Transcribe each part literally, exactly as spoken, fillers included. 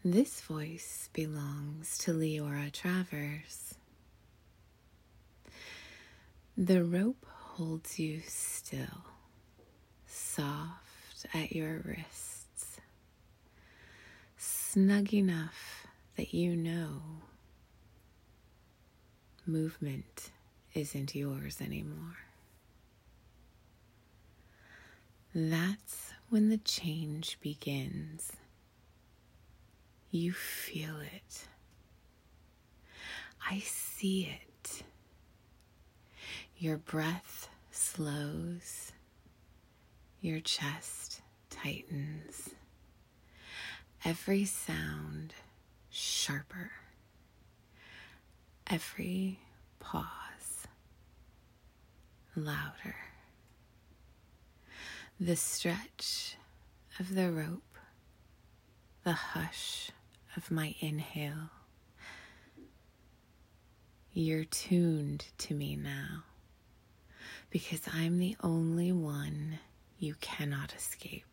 This voice belongs to Leora Travers. The rope holds you still, soft at your wrists, snug enough that you know movement isn't yours anymore. That's when the change begins. You feel it. I see it. Your breath slows. Your chest tightens. Every sound sharper. Every pause louder. The stretch of the rope, the hush of my inhale. You're tuned to me now because I'm the only one you cannot escape.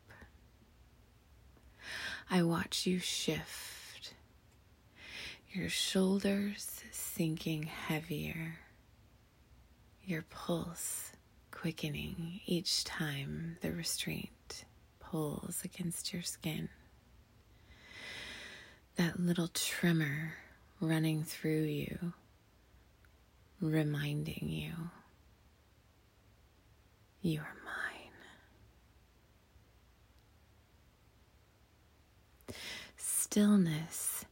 I watch you shift, your shoulders sinking heavier, your pulse quickening each time the restraint pulls against your skin. That little tremor running through you, reminding you, you are mine. Stillness,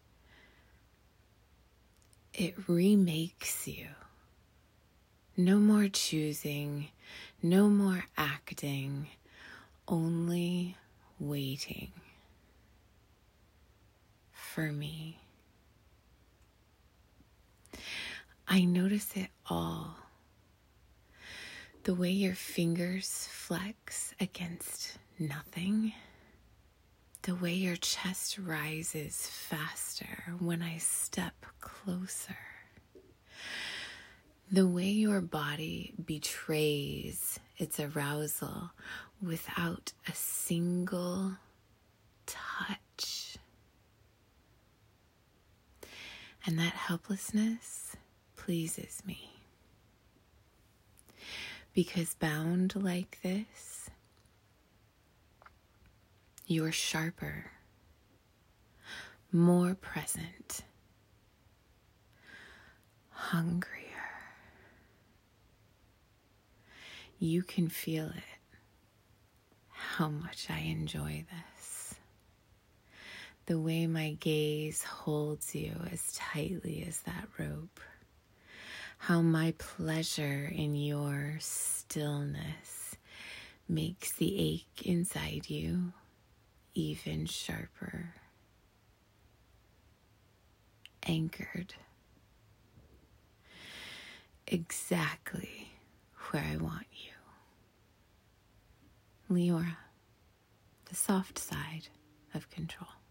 it remakes you. No more choosing, no more acting, only waiting for me. I notice it all. The way your fingers flex against nothing. The way your chest rises faster when I step closer. The way your body betrays its arousal without a single touch. And that helplessness pleases me. Because bound like this, you're sharper, more present, hungrier. You can feel it, how much I enjoy this. The way my gaze holds you as tightly as that rope. How my pleasure in your stillness makes the ache inside you even sharper. Anchored. Exactly where I want you. Leora, the soft side of control.